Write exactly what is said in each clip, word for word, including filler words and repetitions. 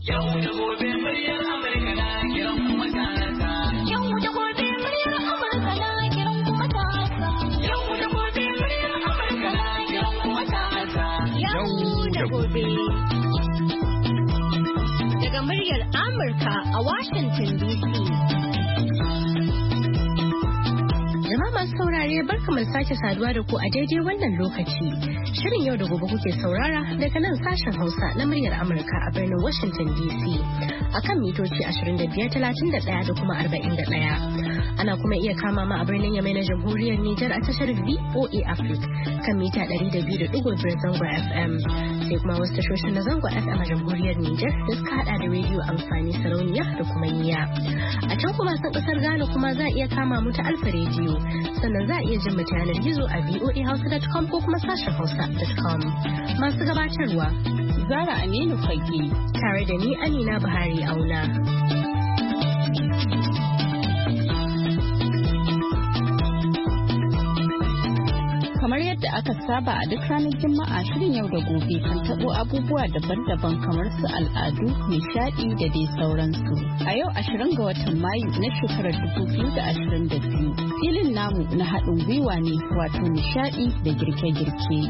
Yau da gobe muryar Amurka na kiran kuma ta Yau da gobe muryar Amurka na kiran kuma ta Yau da gobe muryar Amurka na kiran kuma ta Yau da gobe. Daga muryar Amurka a Washington D C. Jama'a masu saurare barkamu sake saduwa da ku a daidai wannan lokaci. Shirin yau da gobe kuke saurara daga nan sashen Hausa na muryar Amurka a birnin Washington D C akan mitoci ashirin da biyar, talatin da ɗaya da kuma arba'in da ɗaya. Ana kuma iya kama ma a birnin Yamai na Jamhuriyar Nijar a tashar V O A Africa kan mita ɗari da biyu da ɗigo biyar zango F M. Sai kuma wasu tashoshin na zango F M a Jamhuriyar Nijar da suka hada da rediyo amfani sarauniya da kuma niya. A can kuma san kasar Ghana kuma za a iya kama mu ta Alfa rediyo. Sannan za a iya jin mu ta yanar gizo a v o a hausa dot com ko kuma sashen hausa dot com. Masu gabatarwa Zara Aminu Fage tare da ni Amina Buhari Auna. Kamar yadda aka saba a duk ranar Juma'a shirin yau da gobe kan tabo abubuwa daban-daban kamar su al'adu, nishadi da dai sauransu. A yau ashirin ga watan Mayu na shekarar dubu biyu da ashirin da biyu filin namu na haɗin gwiwa ne wato nishadi da girke-girke.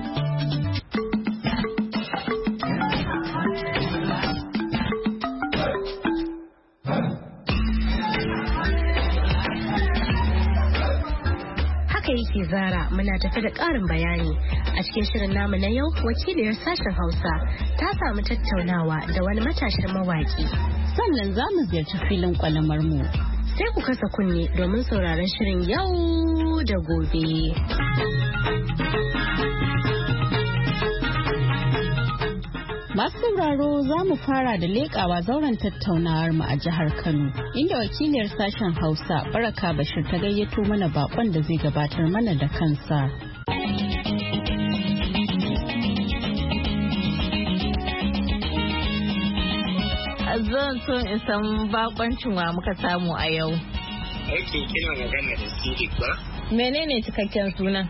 Yake Zara muna tafi da ƙarin bayani a cikin shirin namu na yau. Wakiliyar sashen Hausa ta samu tattaunawa da wani matashin mawaki, sannan za mu ziyarci filin kwalamar mu. Sai ku kasa kunne domin sauraron shirin yau da gobe. Masu sauraro za mu fara da leƙawa zauren tattaunawar mu a jihar Kano, inda wakiliyar sashen Hausa Baraka Bashir ta gayyato mana bakon da zai gabatar mana da kansa. Zan so in san bakoncin wa muka samu a yau. Aikin kina magana da Sadiq ba? Menene cikakken sunan?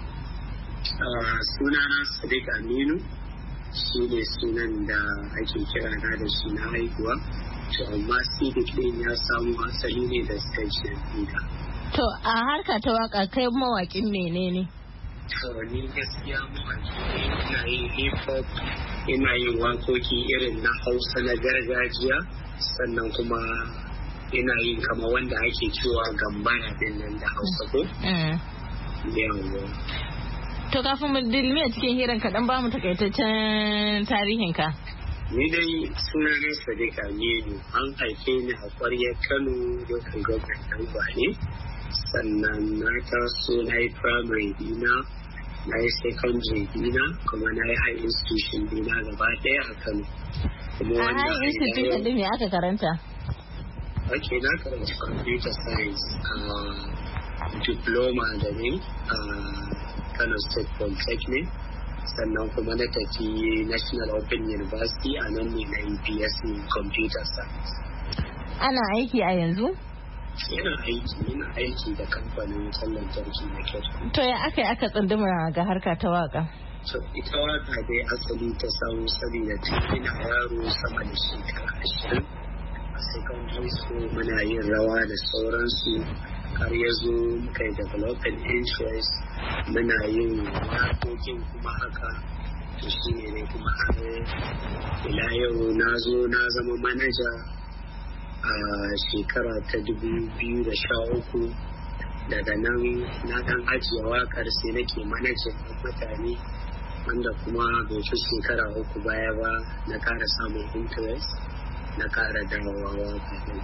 Sunana Sadiq Aminu. Shi ne sunan da ake kira na da shi na haihuwa, to amma Sadiq din ya samu asali ne da station ɗinka. To a harka ta waka kai mawakin menene? To ni gaskiya mawaki ne, ina yin hip hop, ina yin wakoki irin na Hausa na gargajiya, sannan kuma ina yin kama wanda ake cewa gambara din nan da Hausa ko? Yawwa. To kafin mu dilmi a cikin hirar kaɗan ba mu takaitaccen tarihin ka. Ni dai sunana Sadiq Aminu, an haife ni a ƙwaryar Kano local government ɗan Gwale. Sannan na taso na yi primary dina, na yi secondary dina, kuma na yi high institution dina gaba ɗaya a Kano. A high institution ɗin me aka karanta? Ok, na karanta computer science, uh, diploma da ne a Kano State Polytechnic, sannan kuma na tafi National Open University a nan ne na yi B S c Computer Science. Ana aiki a yanzu? Ina aiki, ina aiki da kamfanin wutar lantarki na Ketco. To ya aka yi aka tsunduma ga harka ta waka? To ita waka dai asali ta samu saboda tun ina yaro sama da shekara ashirin a secondary school muna yin rawa da sauransu, har ya zo muka yi developing interest muna yin waƙoƙin kuma haka. To shi ne ne kuma har ila yau na zo na zama manaja a shekara ta dubu biyu da sha uku. Daga nan na dan ajiye waƙar sai nake manajin mutane, wanda kuma bai fi shekara uku baya ba na ƙara samun interest na ƙara dawowa waƙa.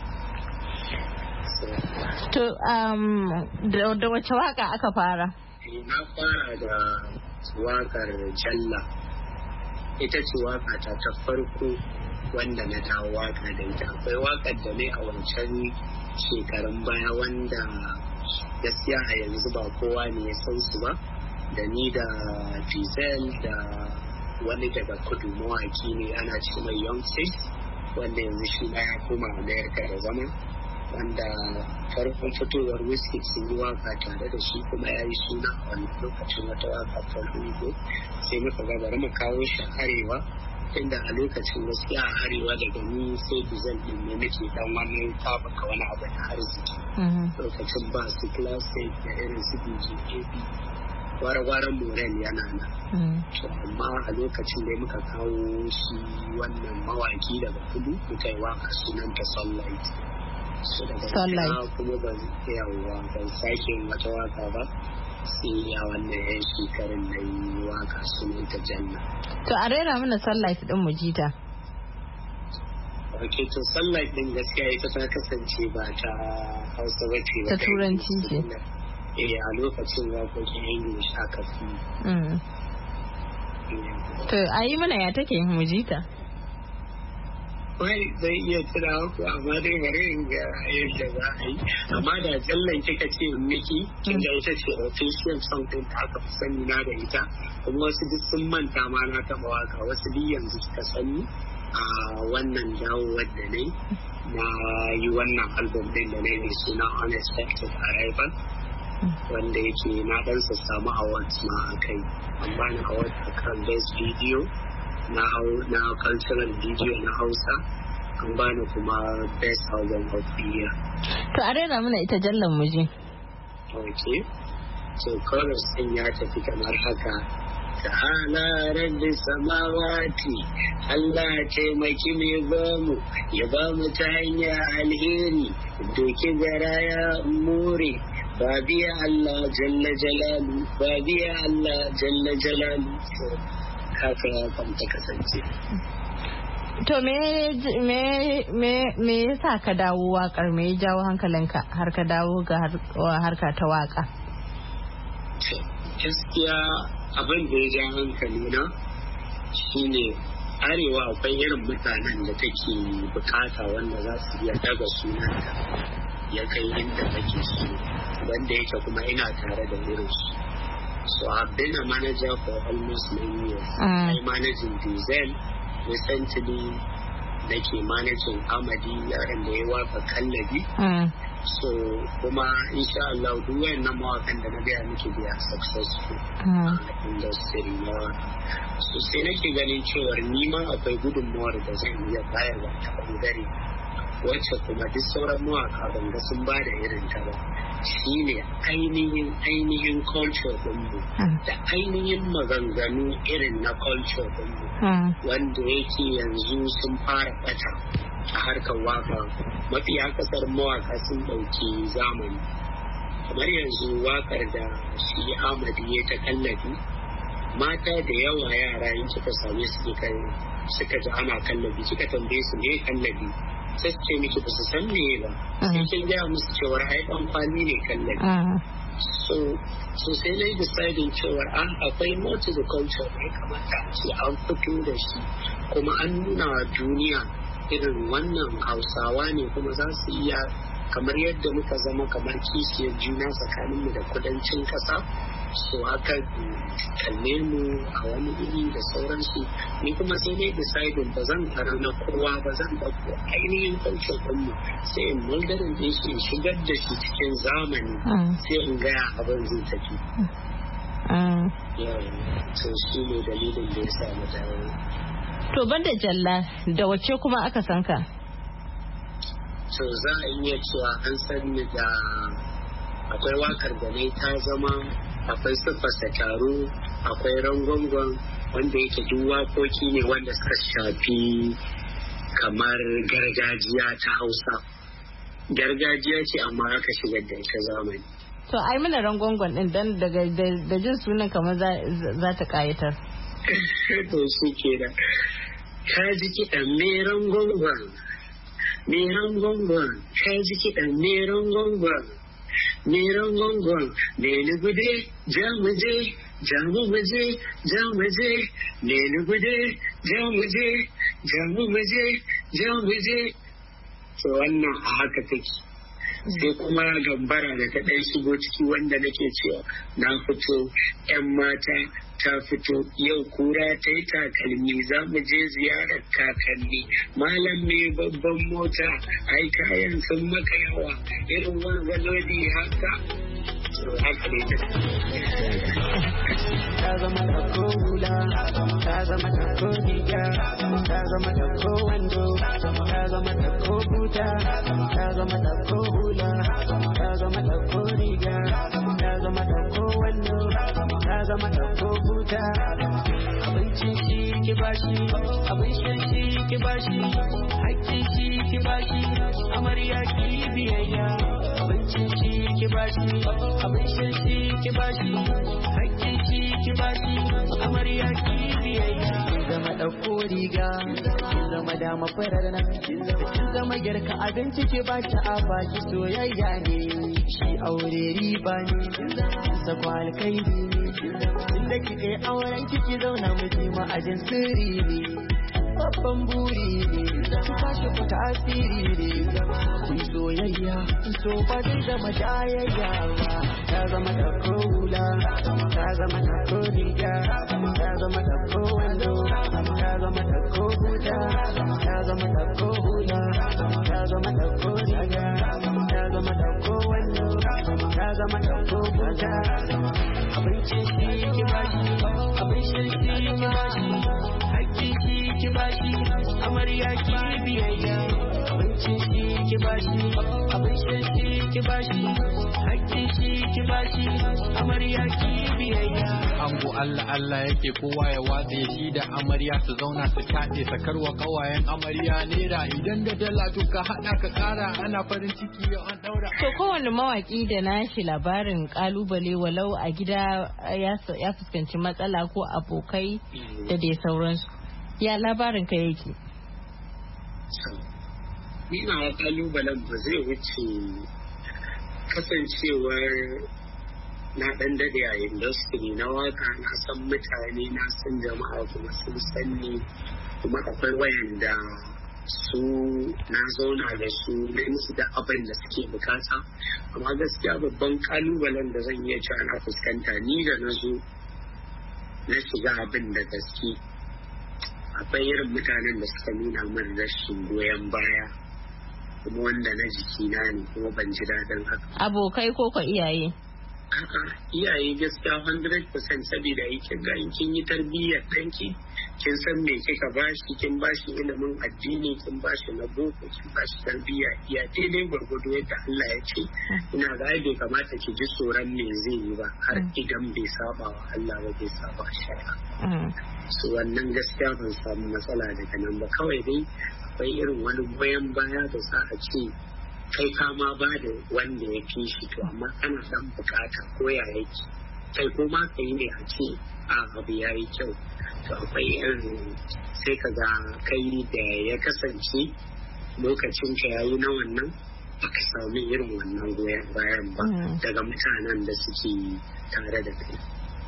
To, um, da wace waka aka fara? Na fara da wakar Jalla. Ita ce waka ta ta farko wanda na dawo waka da ita. Akwai wakar da ne a wancan shekarun baya wanda gaskiya a yanzu ba kowa ne ya san su ba. Da ni da Fizel da wani daga kudu mawaki ne ana ce mai Young Six, wanda yanzu shi ya koma America da zama. Wanda farkon fitowar Wizkid sun yi waka tare da shi kuma ya yi suna a wani lokacin wata waka farko, sai muka ga bari mu kawo shi arewa inda a lokacin gaskiya a arewa daga ni sai dizal din ne nake dan wani tabaka wani abu na arziki lokacin ba su classic da irin su D J A B gwara-gwaran moral yana nan amma a lokacin da muka kawo shi wannan mawaki daga kudu muka yi waka sunanta Sunlight so daga kuma ban yawa ban sake wata waka ba sai ya wannan yan shekarun na yi waka sunanta Janna. To a rera mana Sunlight din mu jita. Ok, to Sunlight din gaskiya ita ta kasance ba ta Hausa ba ce ba ta Turanci ce. Eh a lokacin waƙoƙin English aka fi. To a yi mana ya take mu jita. Wai zai iya tuna ku amma dai bari in ga yadda za a yi amma da jallan kika ce miki inda ita ce official song din da aka fi sani na da ita kuma wasu duk sun manta ma na taɓa waka wasu duk yanzu suka sani a wannan dawowar da ne na yi wannan album din da ne mai suna Unexpected Arrival wanda yake na dan sa samu awards ma a kai amma na award a kan best video na na cultural video na Hausa an bani kuma best album of the year. To a rera mana ita jallan mu je. Okay. So chorus din ya tafi kamar haka. Ta'ala rabbi samawati Allah taimaki mai bamu ya bamu ta hanya alheri doki garaya more babiya Allah jalla jalalu babiya Allah jalla jalalu haka ya kwanta kasance. To me me me me yasa ka dawo wakar me ya jawo hankalinka har ka dawo ga harka ta waka? Gaskiya abin da ya ja hankali na shine arewa akwai irin mutanen da take bukata wanda za su iya daga sunanta ya kai inda take so wanda yake kuma ina tare da irin su. So I've been a manager for almost nine years. Mm. I managing Diesel. Recently, nake managing Amadi yaran da ya waka Kallabi. Mm. So kuma insha Allah duk wayannan mawakan da na gaya miki they are successful mm. a industry na so sai nake ganin cewa ni ma akwai gudunmawar da zan iya bayarwa ta bangare wacce kuma duk sauran mawaka ban ga sun ba da irin ta ba shine ainihin ainihin culture ɗinmu da ainihin maganganu irin na culture ɗinmu wanda yake yanzu sun fara ɓata a harkar waka mafi akasar mawaka sun ɗauki zamani kamar yanzu wakar da shi Ahmad ya ta Kallabi mata da yawa yara in kika same su suka ji ana Kallabi kika tambaye su ne Kallabi sai ce miki ba su san me ba sai kin gaya musu cewar ai dan kwali ne Kallabi so so sai na yi deciding cewar an akwai more to the culture da ya kamata a ce an fito da shi kuma an nuna wa duniya irin wannan Hausawa ne kuma za su iya kamar yadda muka zama kamar kishiyar juna tsakaninmu da kudancin ƙasa so haka kalle mu a wani iri da sauransu ni kuma sai ne deciding ba zan tara na kowa ba zan ɗauko ainihin culture ɗinmu sai in muldarin ɗin shi in shigar da shi cikin zamani sai in gaya abin zai tafi to shi ne dalilin da ya sa mu dawo. To banda jalla da wace kuma aka san ka? To za a iya cewa an san ni da akwai wakar da ne ta zama akwai siffasa taro akwai rangongon wanda yake duk wakoki ne wanda suka shafi kamar gargajiya ta Hausa. Gargajiya ce amma aka shigar da ita zamani. To ai mana rangongon din dan daga da jin sunan kamar za ta kayatar. To shi ke da ka ji kiɗan me rangongon me rangongon ka ji kiɗan me rangongon me rangongon me ni gude ja mu je ja mu je ja mu je me ni gude ja mu je ja mu je ja mu je to wannan a haka take sai kuma gambara da ta ɗan shigo ciki wanda nake cewa na fito yan mata ta fito yau kura ta yi takalmi za mu je ziyarar kakanni malam mai babban mota ai kayan sun maka yawa irin wanga lodi haka so haka ne ta zama da ko hula ta zama da ko riga ta zama da ko wando ta zama da ko buta ta zama da ko hula ta zama da ko riga ta zama da ko wando ta zama da ko buta abincin shi ki bashi abin shan shi ki bashi hakkin shi ki bashi amarya ki biyayya abincin shi ki bashi abin shan shi ki bashi hakkin shi ki bashi amarya ki biyayya kin zama dauko riga kin zama dama farar nan kin zama girka abinci ki bashi a baki soyayya ne shi aure riba ne sako alkairi ne inda kike auren kiki zauna miji ma ajin sirri ne babban buri ne ki tashi ku tasiri ne kun soyayya so ba zai zama jayayya ba ta zama da hula ta zama da riga ta zama da wando ta zama da buta ta zama da hula ta zama da riga ta zama da wando ta zama da buta abincin shi ki bashi abin shi ki bashi hakki ki bashi amarya ki biyayya abincin shi ki bashi abin shi ki bashi hakkin shi ki bashi amarya ki biyayya ango Allah Allah yake kowa ya watse shi da amarya su zauna su kaɗe sakarwa kawayen amarya naira idan da dala to ka haɗa ka ƙara ana farin ciki yau an ɗaura. To kowane mawaƙi da nashi labarin ƙalubale walau a gida ya fuskanci matsala ko abokai da dai sauransu. Ya labarin ka yake? Ni na kalubalen ba zai wuce kasancewar na ɗan daɗe a industry na waka na san mutane na san jama'a kuma sun san ni kuma akwai wayanda su na zauna da su na musu da abin da suke bukata amma gaskiya babban kalubalen da zan iya cewa na fuskanta ni da na zo na shiga abin da gaske akwai irin mutanen da suka nuna min rashin goyon baya kuma wanda na jikina ne kuma ban ji daɗin haka. Abokai ko ka iyaye? A'a iyaye gaskiya one hundred percent saboda kin ga kin yi tarbiyyar ɗanki kin san me kika bashi kin bashi ilimin addini kin bashi na boko kin bashi tarbiyya iya daidai gwargwado yadda Allah ya ce ina ga bai kamata ki ji tsoron me zai yi ba har idan bai saba wa Allah ba bai saba shari'a. su wannan gaskiya ban samu matsala daga nan ba kawai dai akwai irin wani goyon baya da za a ce kai kama ba da wanda ya fi shi to amma kana dan bukata ko ya yake kai ko ma kai ne a ce a abu ya yi kyau to akwai irin sai ka ga kai da ya kasance lokacin ka yayi na wannan baka sami irin wannan goyon bayan ba daga mutanen da suke tare da kai.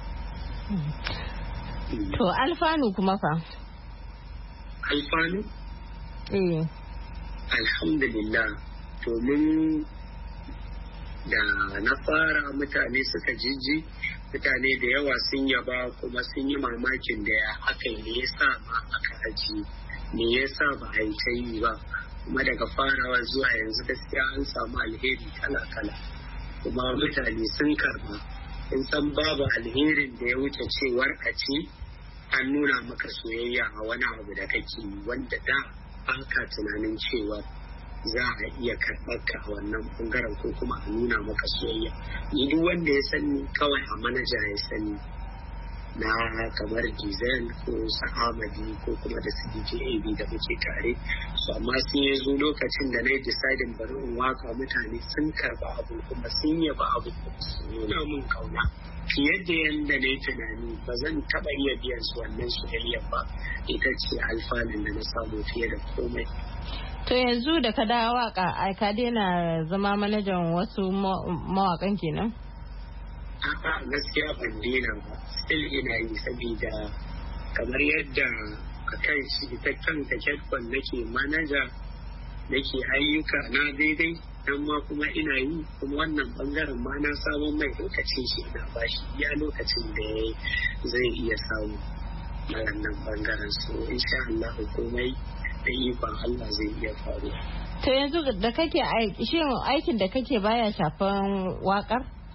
To alfanu kuma fa? Alfanu? Eh. Alhamdulillah domin da na fara mutane suka jijji mutane da yawa sun yaba kuma sun yi mamakin da ya haka ne ya sa ma aka aji me ya sa ba a yi ta yi ba kuma daga farawa zuwa yanzu gaskiya an samu alheri kala-kala kuma mutane sun karba in san babu alherin da ya wuce cewar a ce an nuna maka soyayya a wani abu da kake wanda da an ka tunanin cewa za a iya karɓar ka a wannan bangaren ko kuma a nuna maka soyayya ni duk wanda ya sani kawai a manaja ya sani na kamar dizel ko sa'amadi ko kuma da su D J A B da muke tare su amma sun yi zo lokacin da na yi decidin bari in waka mutane sun karba abu kuma sun yaba abu sun nuna mun kauna fiye da yadda na yi tunani ba zan taɓa iya biyan su wannan soyayyar ba ita ce alfanun da na samu fiye da komai. To yanzu da ka dawo waka ai ka daina zama manajan wasu mawakan kenan? A'a gaskiya ban daina ba still ina yi saboda kamar yadda a kan shi ita kanta kyakwan nake manaja nake ayyuka na daidai dan ma kuma ina yi kuma wannan bangaren ma na samun mai lokacin shi ina bashi iya lokacin da zai iya samu na wannan bangaren so insha Allah komai da ikon Allah zai iya faruwa. To yanzu da kake aiki shin aikin da kake baya shafan wakar?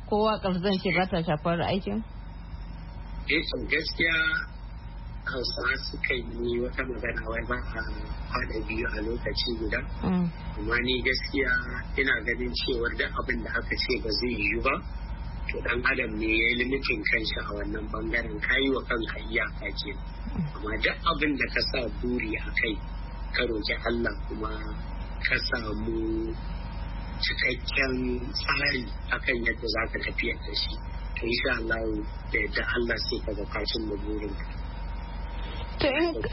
ko waƙar zan ce ba ta shafar aikin? Eh to gaskiya Hausawa suka yi wata magana wai ba a haɗa biyu a lokaci guda. Amma ni gaskiya ina ganin cewar da abin da aka ce ba zai yiwu ba. To dan adam ne ya yi limitin kanshi a wannan bangaren kayi wa kanka iyaka ke. Amma duk abin da ka sa buri a kai ka roƙi Allah kuma ka samu cikakken tsari akan yadda za ka tafiya da shi. To insha Allah da yadda Allah sai ka ga kashin da burinka. To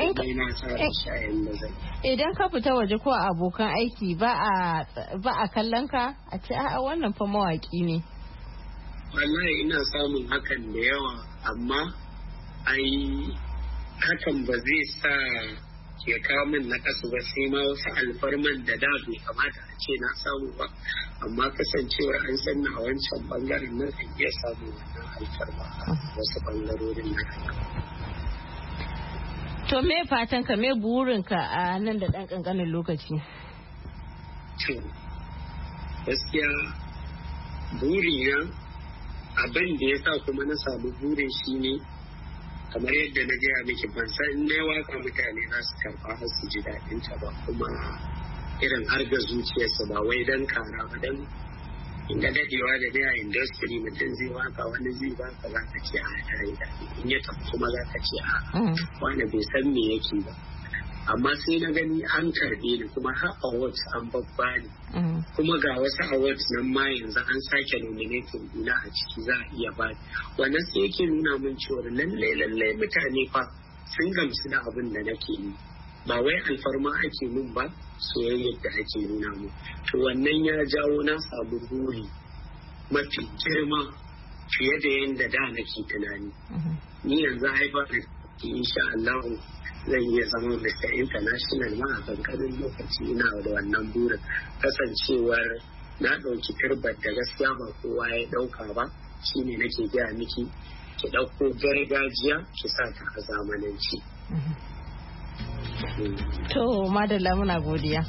idan ka fita waje ko abokan aiki ba a kallon ka a ce a wannan fa mawaki ne. Wallahi ina samun hakan da yawa amma ai hakan ba zai sa ya kawo min na kasu ba sai ma wasu alfarman da da bai kamata a ce na samu ba amma kasancewar an sanna a wancan bangaren nan kan iya samu wannan alfarma wasu bangarorin na To me fatan ka me burinka a nan da ɗan ƙanƙanin lokaci? To, gaskiya burina abin da ya sa kuma na samu burin shi ne kamar yadda na gaya miki ban san in na waka mutane za su karɓa har su ji daɗin ta ba kuma irin har ga zuciyarsa ba wai dan kara ba dan inda dadewa da dai a industry mutum zai waka wani zai baka za ka ce a tare da in ya tafi kuma za ka ce a wani bai san me yake ba amma sai na gani an karbe ni kuma har awards an babba ni kuma ga wasu awards nan ma yanzu an sake nominating ina a ciki za a iya ba wannan sai yake nuna min cewa lalle lalle mutane fa sun gamsu da abin da nake yi ba wai alfarma ake min ba soyayyar da ake nuna mu to wannan ya jawo na samu buri mafi girma fiye da yadda da nake tunani ni yanzu haifar da insha Allah zan iya zama Mister International ma a kankanin lokaci ina da wannan burin kasancewar na ɗauki turbar da gaskiya ba kowa ya ɗauka ba shine nake gaya miki ki ɗauko gargajiya ki sa ta a zamananci. To madalla muna godiya.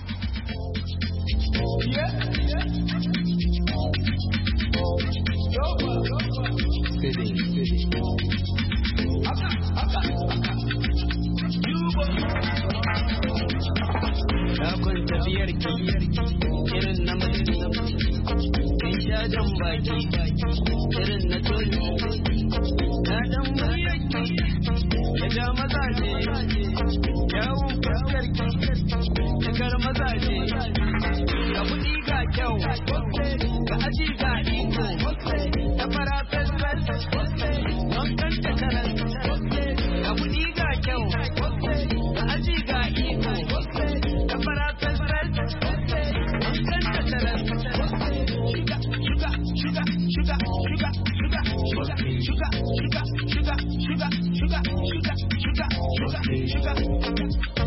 Dakon tafiyar ki irin na mutum in sha jan baki irin na toni na dan muryar ki ya ja mazaje yawon fuskar ki jakar mazaje ga kuɗi ga kyau ga aji ga iko da fara fesfes wankan da karan ga kuɗi ga kyau ga aji ga iko da fara fesfes wankan da karan shuga shuga shuga shuga shuga shuga shuga shuga shuga shuga shuga shuga shuga shuga shuga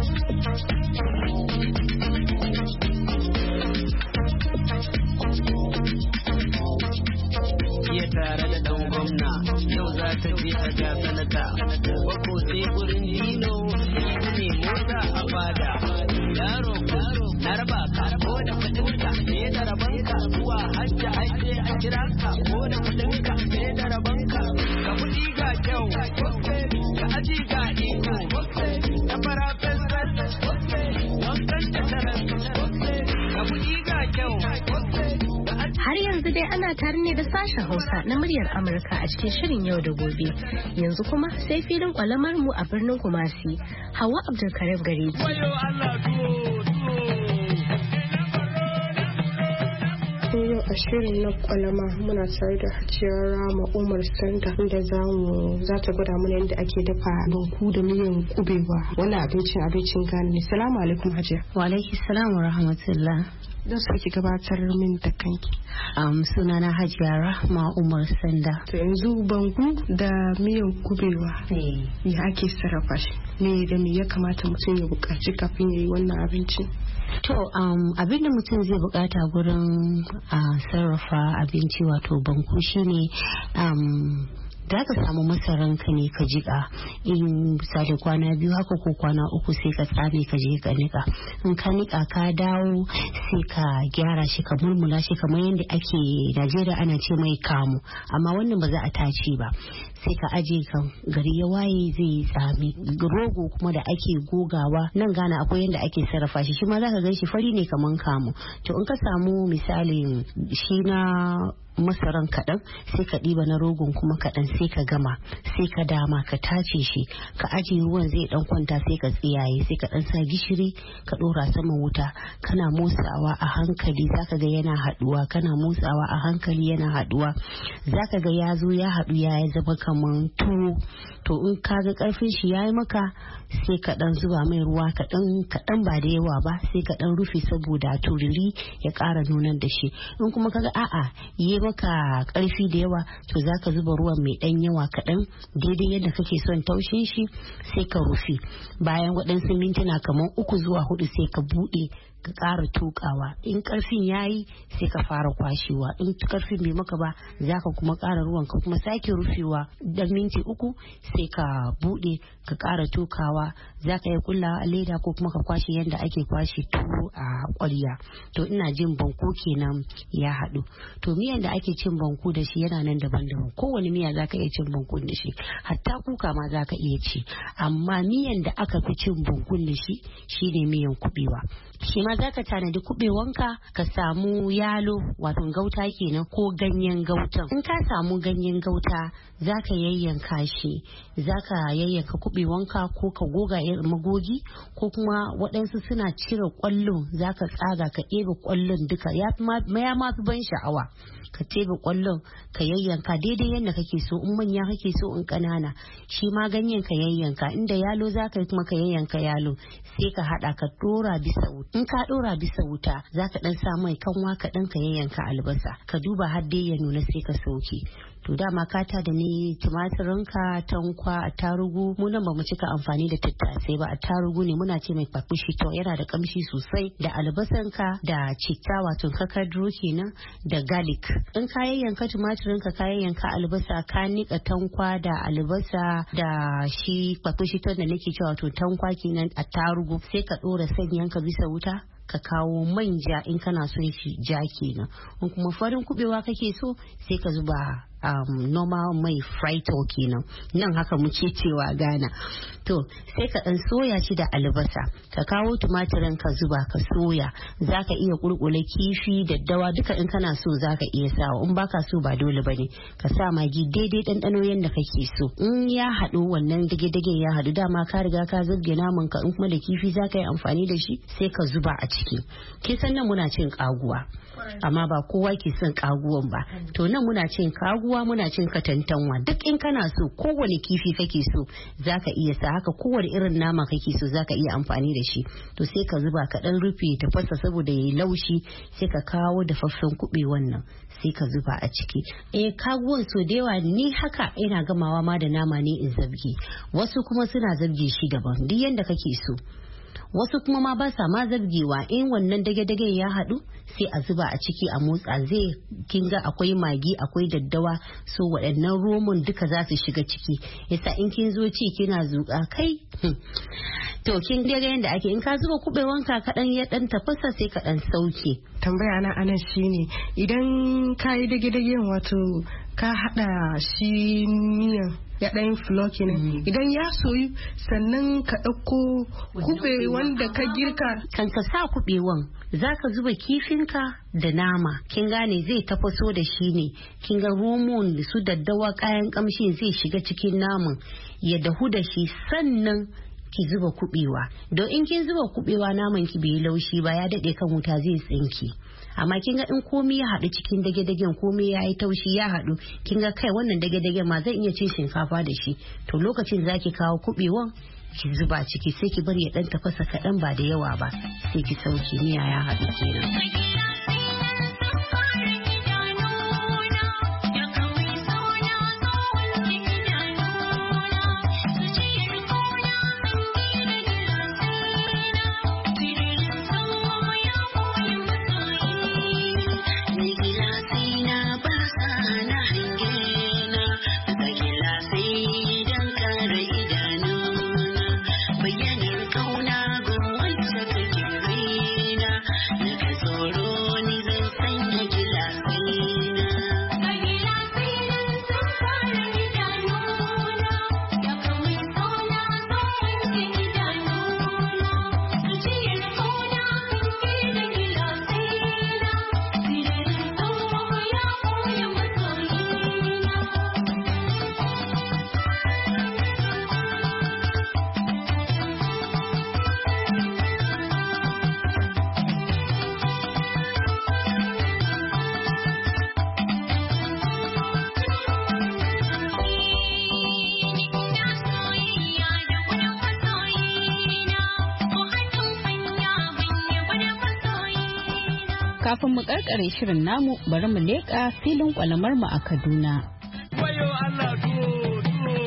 Iya tare da ɗan gwamna yau za ta je a ga sanata wako sai gurin dino ne mota a fada yaro na raba ka ko da kudinka ne da rabanka zuwa hajji hajji a kira ka ko da kudinka ne da rabanka ga kudi ga kyau ga aji ga iko da fara fesfes wankan da tarar ga kudi ga kyau. Har yanzu dai ana tare ne da sashen Hausa na muryar Amurka a cikin shirin yau da gobe. Yanzu kuma sai filin kwalamar mu a birnin Kumasi. Hawa Abdulkarim gare ki. Yau a shirin na kwalama muna tare da Hajiyar Rama Umar Sanda inda zamu za ta gwada mana yadda ake dafa banku da miyan kubewa. Wannan abincin abincin Ghana ne. Assalamu alaikum Hajiya. Wa alaikum salam wa rahmatullah. Da su ki gabatar min da kanki. Um, sunana Hajiya Rahma Umar Sanda. To yanzu banku da miyan kubewa. Eh. Ya ake sarrafa shi? Me da me ya kamata mutum ya buƙaci kafin ya yi wannan abinci? To um, abin da mutum zai bukata gurin uh, sarrafa abinci wato banku shine um, da ka samu masaran ka ne ka jika in misali kwana biyu haka ko kwana uku sai ka tsame ka je ka nika. In ka nika ka dawo sai ka gyara shi ka mulmula shi kamar yadda ake Najeriya ana ce mai kamu, amma wannan ba za a tace ba. Sai ka aje kan gari ya waye zai yi tsami. Rogo kuma da ake gogawa nan Ghana akwai yadda ake sarrafa shi, shi ma za ka gan shi fari ne kamar kamu. To in ka samu misalin shi na masaran kaɗan sai ka ɗiba na rogon kuma kaɗan sai ka gama sai ka dama ka tace shi ka ajiye ruwan zai ɗan kwanta sai ka tsiyaye sai ka ɗan sa gishiri ka ɗora saman wuta kana motsawa a hankali zaka ga yana haɗuwa kana motsawa a hankali yana haɗuwa zaka ga ya zo ya haɗu ya zama kaman tuwo. To in ka ga ƙarfin shi yayi maka sai ka ɗan zuba mai ruwa kaɗan kaɗan ba da yawa ba sai ka ɗan rufe saboda tururi ya ƙara nunar da shi. In kuma kaga a'a yi maka karfi da yawa to zaka zuba ruwan mai dan yawa kaɗan daidai yadda kake son taushin shi sai ka rufe. Bayan waɗansu mintuna kamar uku zuwa hudu sai ka buɗe ka ƙara tukawa. In karfin yayi sai ka fara kwashewa, in karfin bai maka ba zaka kuma ƙara ruwan ka kuma sake rufewa dan minti uku sai ka buɗe ka ƙara tukawa. Zaka yi kullawa a leda ko kuma ka kwashe yadda ake kwashe tuwo a ƙwarya. To ina jin banku kenan ya haɗu. To miyan da ake cin banku da shi yana nan daban-daban, kowane miya zaka iya cin bankun da shi, hatta kuka ma zaka iya ci, amma miyan da aka fi cin bankun da shi shine miyan kubewa. Shi ma zaka tanadi kubewanka ka samu yalo wato gauta kenan ko ganyen gautan. In ka samu ganyen gauta zaka yayyanka shi, zaka yayyanka kubewanka ko ka goga magogi ko kuma waɗansu suna cire ƙwallon zaka tsaga ka ɗebe ƙwallon duka ya ma fi ban sha'awa. Ka tebe kwallon ka yayyanka daidai yadda kake so, in manya kake so in kanana. Shi ma ganyen ka yayyanka, inda yalo zaka kuma ka yayyanka yalo sai ka hada ka dora bisa wuta. In ka dora bisa wuta zaka dan sa mai kanwa ka dan ka yayyanka albasa ka duba har dai ya nuna sai ka sauke. To dama kata da ni tumatirinka, tankwa, attarugu, mu nan bamu cika amfani da tattasai ba, attarugu ne muna ce mai pakushi to yana da kamshi sosai, da albasanka da citta wato kakadro kenan da garlic. In ka yayyanka tumatirinka ka yayyanka albasa ka nika tankwa da albasa da shi pakushi to da nake cewa to tankwa kenan attarugu sai ka dora sanyanka bisa wuta ka kawo manja in kana son shi ja kenan. In kuma farin kubewa kake so sai ka zuba um, normal mai frito kenan, nan haka muke cewa Ghana. To sai ka dan soya shi da albasa ka kawo tumatirin ka zuba ka soya. Zaka iya kurkula kifi daddawa duka in kana so zaka iya sawa, in baka so ba dole bane ka sa magi daidai ɗanɗano yanda kake so. In ya haɗu wannan dage-dage ya haɗu dama ka riga ka zabge naman ka, in kuma da kifi zaka yi amfani da shi sai ka zuba a ciki. Kin san nan muna cin kaguwa amma ba kowa ke son kaguwan ba. To nan muna cin kaguwa muna cin katantanwa, duk in kana so kowane kifi kake so zaka iya sa, haka kowane irin nama kake so zaka iya amfani da shi. To sai ka zuba ka dan rufe ta fasa saboda yayi laushi sai ka kawo dafaffen kube wannan sai ka zuba a ciki. Eh kaguwan so da yawa ni haka ina gamawa ma da nama ne in zabge, wasu kuma suna zabge shi daban duk yanda kake so. Wasu kuma ma ba sa ma zabgewa, in wannan dage-dage ya haɗu sai a zuba a ciki a motsa zai kinga akwai magi akwai daddawa, so waɗannan romon duka za su shiga ciki, yasa in kin zo ci kina zuƙa kai to kin ga yadda ake. In ka zuba kubewanka kaɗan ya ɗan tafasa sai ka ɗan sauke. Tambaya na anan shine idan ka yi dage-dage wato ka haɗa shi miyan ya ɗayin fulo kenan, idan ya soyu sannan ka ɗauko kube wanda ka girka. Kan ka sa kubewan za ka zuba kifinka da nama, kin gane zai tafaso da shi ne, kin ga romon su daddawa kayan kamshin zai shiga cikin naman ya dahu da shi, sannan ki zuba kubewa. Don in kin zuba kubewa naman ki bai laushi ba ya dade kan wuta zai tsinki. Amma kin ga in komai ya haɗu cikin dage-dagen komai ya yi taushi ya haɗu, kin ga kai wannan dage-dagen ma zan iya cin shinkafa da shi. To lokacin zaki kawo kubewan ki zuba ciki sai ki bari ya dan tafasa kaɗan ba da yawa ba sai ki sauki, miya ya haɗu kenan. Thank you. Kafin mu karkare shirin namu bari mu leƙa filin kwalamar mu a Kaduna. Wayo Allah tuwo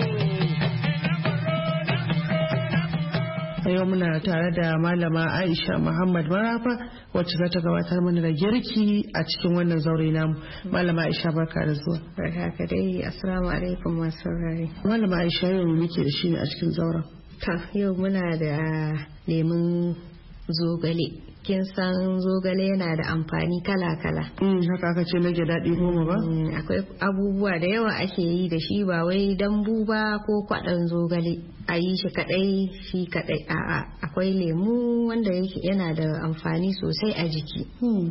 yau muna tare da malama Aisha Muhammad Marafa wacce za ta gabatar mana da girki a cikin wannan zaure namu. Malama Aisha barka da zuwa. Barka ka dai. Assalamu alaikum masu saurare. Malama Aisha yau muke da shi ne a cikin zauren. Ta yau muna da lemun zogale. Kin san zogale yana da amfani kala-kala. Mm, haka aka ce nage daɗi goma ba? Akwai abubuwa da yawa ake yi da shi ba wai dambu ba ko kwaɗon zogale. A yi shi kaɗai shi kaɗai a'a akwai lemu wanda yana da amfani sosai a jiki.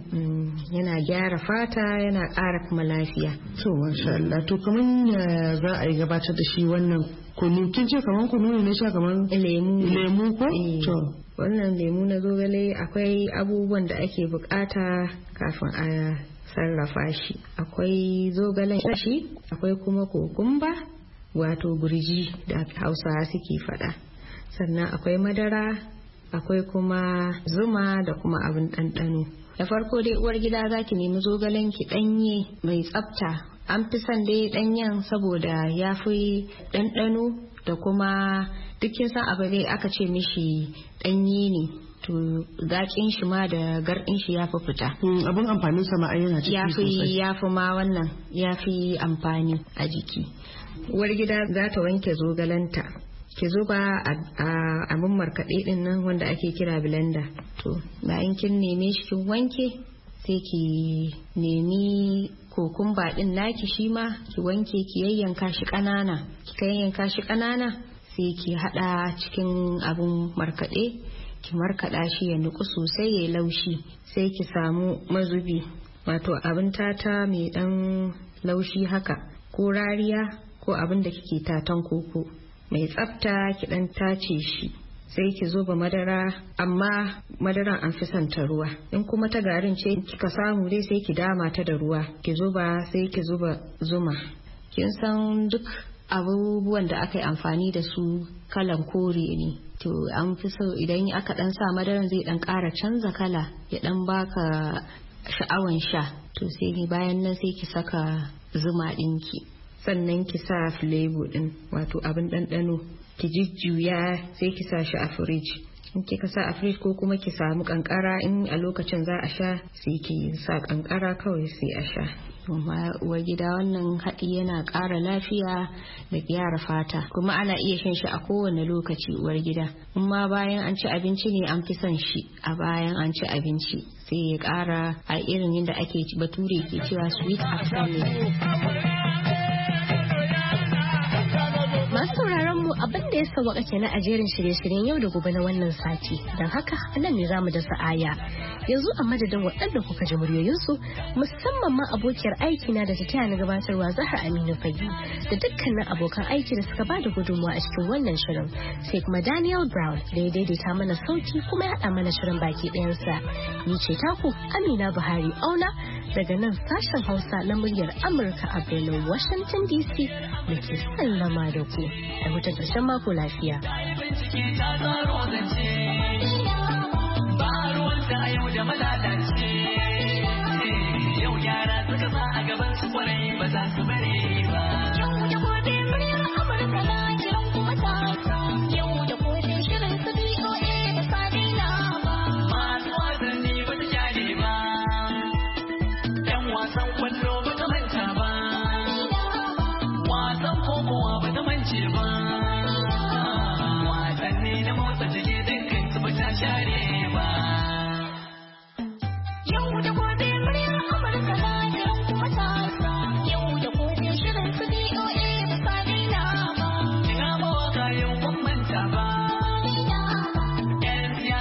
Yana gyara fata yana ƙara kuma lafiya. To masha Allah to kamar za a yi gabatar da shi wannan kunu kin ce kamar kunu ne sha kamar lemu lemu ko? To wannan lemu na zogale akwai abubuwan da ake bukata kafin a sarrafa shi. Akwai zogalen shi, akwai kuma kokumba wato gurji da Hausawa suke faɗa. Sannan akwai madara, akwai kuma zuma da kuma abin ɗanɗano. Da farko dai uwar gida za ki nemi zogalen ki ɗanye mai tsafta. An fi son dai ɗanyen saboda ya fi ɗanɗano da kuma duk kin san abu dai aka ce mishi ɗanye ne to zaƙin shi ma da garɗin shi ya fi fita. Abin amfanin sa ma yana ciki sosai. Ya fi ma wannan ya fi amfani a jiki. Uwar gida za ta wanke zogalanta. Ki zuba a abin markaɗe ɗin nan wanda ake kira blender. To bayan kin neme shi kin wanke sai ki nemi kokumba ɗin naki shi ma ki wanke ki yayyanka shi ƙanana. Ki yayyanka shi ƙanana sai ki haɗa cikin abin markaɗe. Ki markaɗa shi ya nuku sosai ya yi laushi. Sai ki samu mazubi wato abin tata mai ɗan laushi haka ko rariya ko abin da kike tatan koko mai tsafta ki dan tace shi. Sai ki zuba madara amma madaran an fi son ta ruwa. In kuma ta garin ce kika samu dai sai ki dama ta da ruwa ki zuba sai ki zuba zuma. Kin san duk abubuwan da aka yi amfani da su kalan kore ne to an fi so idan aka dan sa madaran zai dan ƙara canza kala ya dan baka sha'awan sha. To sai bayan nan sai ki saka zuma ɗinki. Sannan ki sa flavor din wato abin ɗanɗano ki jujjuya sai ki sa shi a fridge. In kika sa a fridge ko kuma ki samu kankara in a lokacin za a sha sai ki sa kankara kawai sai a sha. Kuma uwar gida wannan haɗi yana ƙara lafiya da gyara fata kuma ana iya shan shi a kowane lokaci uwar gida. Amma bayan an ci abinci ne an fi son shi a bayan an ci abinci sai ya ƙara a irin yadda ake bature ke cewa sweet after meal. Masu sauraron mu abin da ya sauwaka kenan a jerin shirye-shiryen yau da gobe na wannan sati. Don haka anan ne zamu da sa'aya. Yanzu a madadin waɗanda kuka ji muryoyinsu musamman ma abokiyar aiki na da ta taya na gabatarwa Zahra Aminu Fagi da dukkanin abokan aiki da suka bada gudunmawa a cikin wannan shirin. Sai kuma Daniel Brown da ya daidaita mana sauti kuma ya haɗa mana shirin baki ɗayansa. Ni ce taku Amina Buhari Auna daga nan sashen Hausa na muryar Amurka a birnin Washington D C da ke sallama da ku. Da mutum ƙarshen mako lafiya. Yau da malalace yau yara suka sa a gaban su kwarai ba za su bare ba. Yau da gobe muryar Amurka na kiran kuma ta yau da gobe shirin su B O A ba sa daina ba. Masu wasanni ba ta kyale ba, yan wasan kwallo ba ta manta ba, wasan kokowa ba ta mance ba, wasanni na motsa jiki dukkan su ba ta share